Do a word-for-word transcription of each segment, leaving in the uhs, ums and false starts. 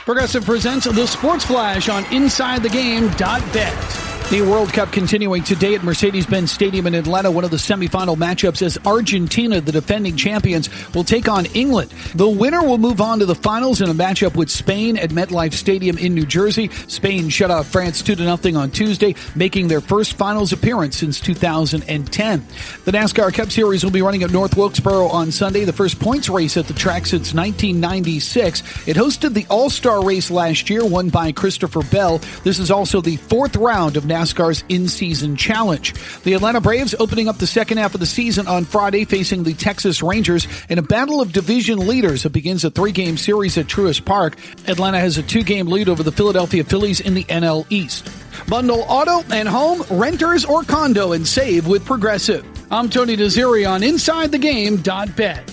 Progressive presents the Sports Flash on inside the game dot bet. The World Cup continuing today at Mercedes-Benz Stadium in Atlanta. One of the semifinal matchups as Argentina, the defending champions, will take on England. The winner will move on to the finals in a matchup with Spain at MetLife Stadium in New Jersey. Spain shut out France two to nothing on Tuesday, making their first finals appearance since two thousand ten. The NASCAR Cup Series will be running at North Wilkesboro on Sunday, the first points race at the track since nineteen ninety-six. It hosted the All-Star race last year, won by Christopher Bell. This is also the fourth round of NASCAR's in-season challenge. The Atlanta Braves opening up the second half of the season on Friday, facing the Texas Rangers in a battle of division leaders. It begins a three-game series at Truist Park. Atlanta has a two-game lead over the Philadelphia Phillies in the N L East. Bundle auto and home, renters, or condo and save with Progressive. I'm Tony Desiri on inside the game dot bet.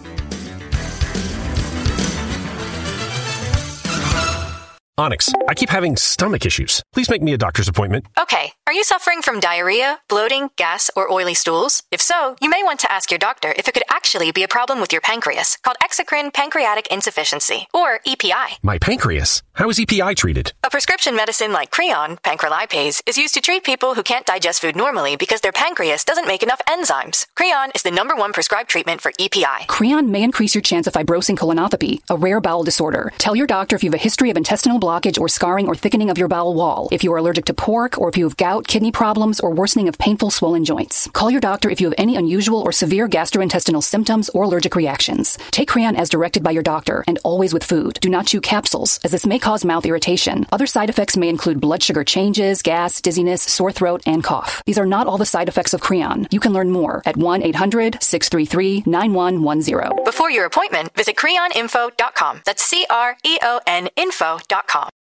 Onyx, I keep having stomach issues. Please make me a doctor's appointment. Okay. Are you suffering from diarrhea, bloating, gas, or oily stools? If so, you may want to ask your doctor if it could actually be a problem with your pancreas, called exocrine pancreatic insufficiency, or E P I. My pancreas? How is E P I treated? A prescription medicine like Creon, pancrelipase, is used to treat people who can't digest food normally because their pancreas doesn't make enough enzymes. Creon is the number one prescribed treatment for E P I. Creon may increase your chance of fibrosing colonopathy, a rare bowel disorder. Tell your doctor if you have a history of intestinal blockage or scarring or thickening of your bowel wall, if you are allergic to pork, or if you have gout, kidney problems, or worsening of painful swollen joints. Call your doctor if you have any unusual or severe gastrointestinal symptoms or allergic reactions. Take Creon as directed by your doctor, and always with food. Do not chew capsules, as this may cause mouth irritation. Other side effects may include blood sugar changes, gas, dizziness, sore throat, and cough. These are not all the side effects of Creon. You can learn more at one eight hundred six three three nine one one zero. Before your appointment, visit creon info dot com. That's C R E O N info dot com.